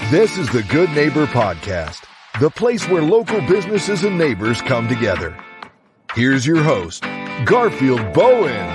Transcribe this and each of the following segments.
This is the Good Neighbor Podcast, the place where local businesses and neighbors come together. Here's your host, Garfield Bowen.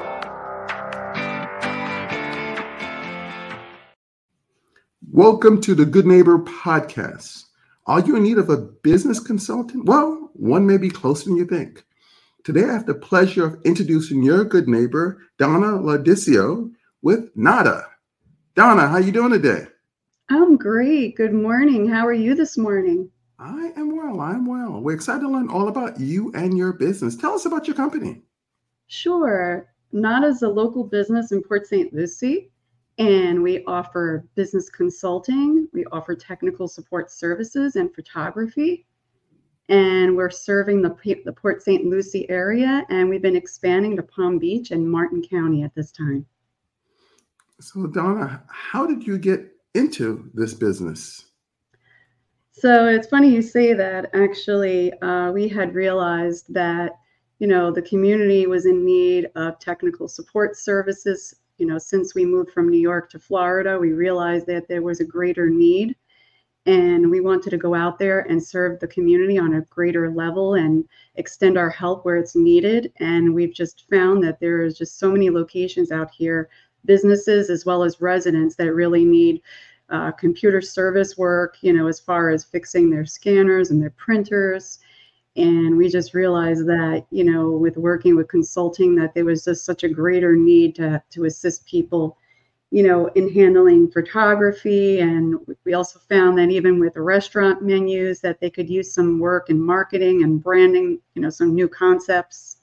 Welcome to the Good Neighbor Podcast. Are you in need of a business consultant? Well, one may be closer than you think. Today, I have the pleasure of introducing your good neighbor, Donna Laudicio, with NADA. Donna, how you doing today? I'm great. Good morning. How are you this morning? I am well. We're excited to learn all about you and your business. Tell us about your company. Sure. NADA is a local business in Port St. Lucie, and we offer business consulting. We offer technical support services and photography. And we're serving the Port St. Lucie area, and we've been expanding to Palm Beach and Martin County at this time. So, Donna, how did you get into this business? So it's funny you say that. Actually, we had realized that, the community was in need of technical support services. Since we moved from New York to Florida, we realized that there was a greater need, and we wanted to go out there and serve the community on a greater level and extend our help where it's needed. And we've just found that there is just so many locations out here, businesses as well as residents, that really need computer service work, as far as fixing their scanners and their printers. And we just realized that, with working with consulting, that there was just such a greater need to assist people, in handling photography. And we also found that even with the restaurant menus, that they could use some work in marketing and branding, some new concepts.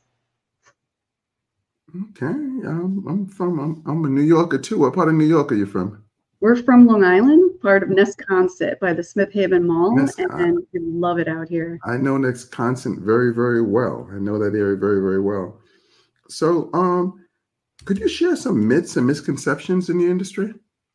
Okay, I'm a New Yorker too. What part of New York are you from? We're from Long Island, part of Nesconset by the Smith Haven Mall, and we love it out here. I know Nesconset very, very well. I know that area very, very well. So, could you share some myths and misconceptions in the industry?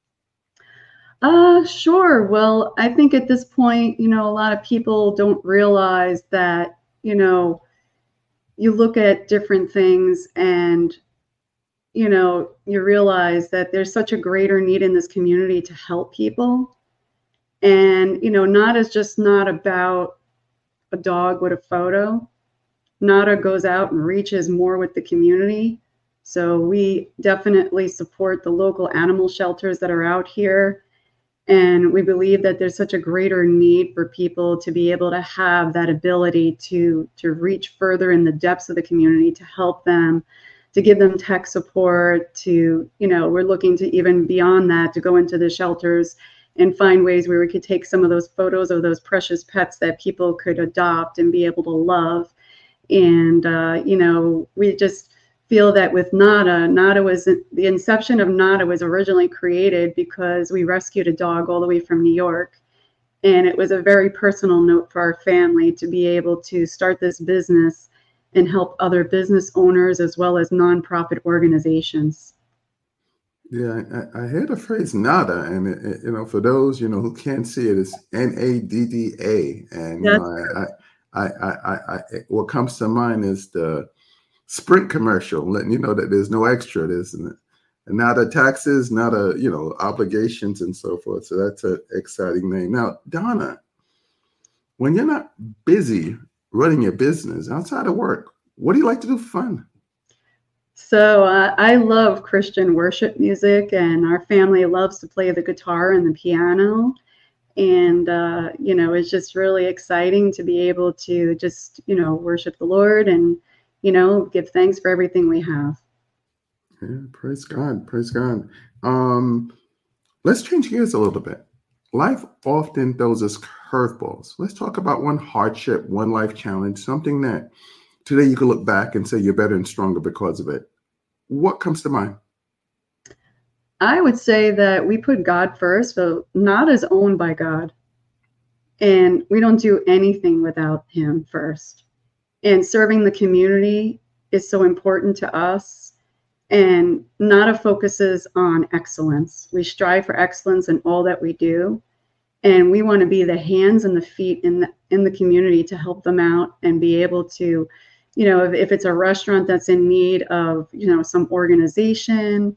Sure. Well, I think at this point, a lot of people don't realize that, you look at different things and, you realize that there's such a greater need in this community to help people. And, NADA is just not about a dog with a photo. NADA goes out and reaches more with the community. So we definitely support the local animal shelters that are out here. And we believe that there's such a greater need for people to be able to have that ability to reach further in the depths of the community, to help them, to give them tech support, to, we're looking to even beyond that, to go into the shelters and find ways where we could take some of those photos of those precious pets that people could adopt and be able to love. And, we just feel that with NADA was, the inception of NADA was originally created because we rescued a dog all the way from New York. And it was a very personal note for our family to be able to start this business and help other business owners as well as nonprofit organizations. Yeah, I heard the phrase NADA, and for those who can't see it, it's NADDA, and what comes to mind is the Sprint commercial, letting you know that there's no extra. There's NADA taxes, NADA obligations, and so forth. So that's an exciting name. Now, Donna, when you're not busy running your business outside of work, what do you like to do for fun? So I love Christian worship music, and our family loves to play the guitar and the piano. And, it's just really exciting to be able to just, worship the Lord and, give thanks for everything we have. Yeah, praise God. Praise God. Let's change gears a little bit. Life often throws us curveballs. Let's talk about one hardship, one life challenge, something that today you can look back and say you're better and stronger because of it. What comes to mind? I would say that we put God first, but NADA is owned by God. And we don't do anything without him first. And serving the community is so important to us. And NADA focuses on excellence. We strive for excellence in all that we do. And we want to be the hands and the feet in the community to help them out and be able to, if it's a restaurant that's in need of, some organization,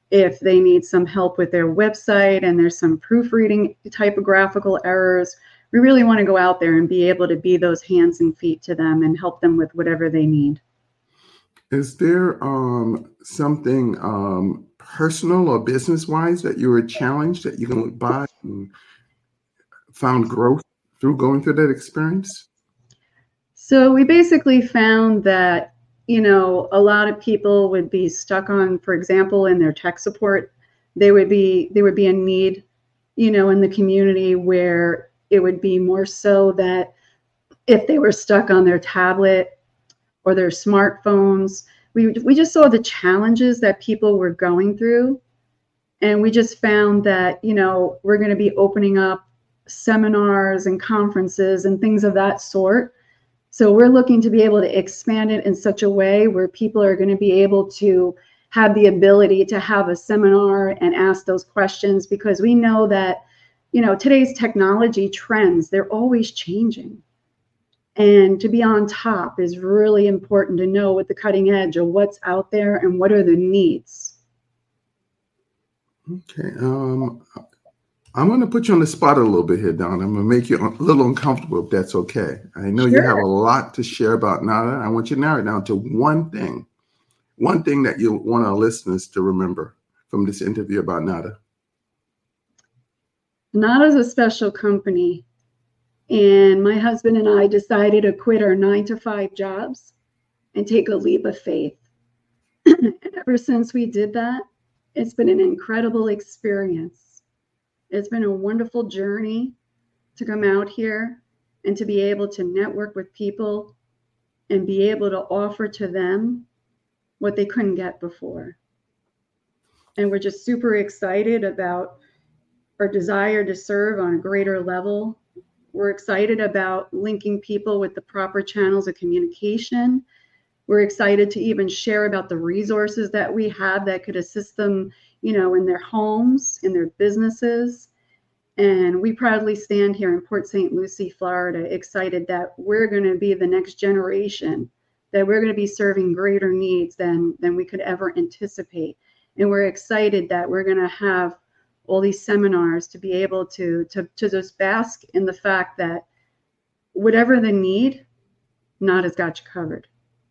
if they need some help with their website and there's some proofreading typographical errors. We really want to go out there and be able to be those hands and feet to them and help them with whatever they need. Is there something personal or business-wise that you were challenged that you can look back and found growth through going through that experience? So we basically found that, a lot of people would be stuck on, for example, in their tech support, there would be a need, in the community where it would be more so that if they were stuck on their tablet or their smartphones, we just saw the challenges that people were going through. And we just found that, we're going to be opening up seminars and conferences and things of that sort. So we're looking to be able to expand it in such a way where people are going to be able to have the ability to have a seminar and ask those questions, because we know that, today's technology trends, they're always changing. And to be on top is really important, to know what the cutting edge of what's out there and what are the needs. Okay. I'm going to put you on the spot a little bit here, Don. I'm going to make you a little uncomfortable, if that's okay. I know Sure. You have a lot to share about NADA. I want you to narrow it down to one thing that you want our listeners to remember from this interview about NADA. NADA is a special company. And my husband and I decided to quit our 9-to-5 jobs and take a leap of faith. And ever since we did that, it's been an incredible experience. It's been a wonderful journey to come out here and to be able to network with people and be able to offer to them what they couldn't get before. And we're just super excited about our desire to serve on a greater level. We're excited about linking people with the proper channels of communication. We're excited to even share about the resources that we have that could assist them, in their homes, in their businesses. And we proudly stand here in Port St. Lucie, Florida, excited that we're going to be the next generation, that we're going to be serving greater needs than we could ever anticipate. And we're excited that we're going to have all these seminars to be able to just bask in the fact that whatever the need, NADA's got you covered.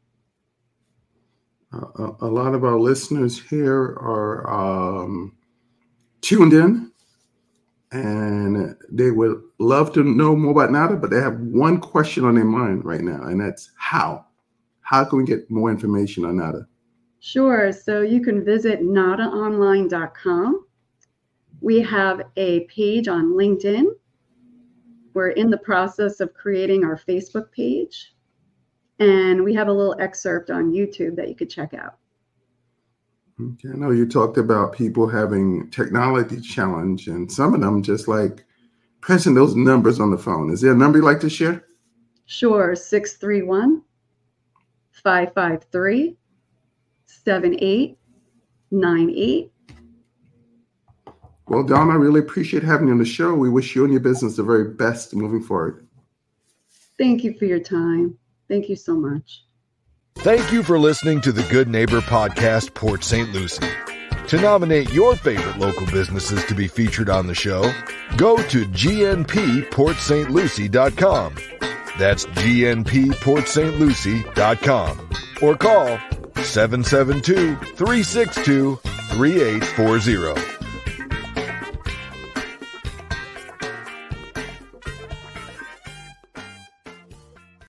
A lot of our listeners here are tuned in, and they would love to know more about NADA, but they have one question on their mind right now, and that's how. How can we get more information on NADA? Sure. So you can visit nadaonline.com. We have a page on LinkedIn. We're in the process of creating our Facebook page. And we have a little excerpt on YouTube that you could check out. Okay. I know you talked about people having technology challenge, and some of them just like pressing those numbers on the phone. Is there a number you'd like to share? Sure. 631-553-7898. Well, Don, I really appreciate having you on the show. We wish you and your business the very best moving forward. Thank you for your time. Thank you so much. Thank you for listening to the Good Neighbor Podcast, Port St. Lucie. To nominate your favorite local businesses to be featured on the show, go to gnpportstlucie.com. That's gnpportstlucie.com. Or call 772-362-3840.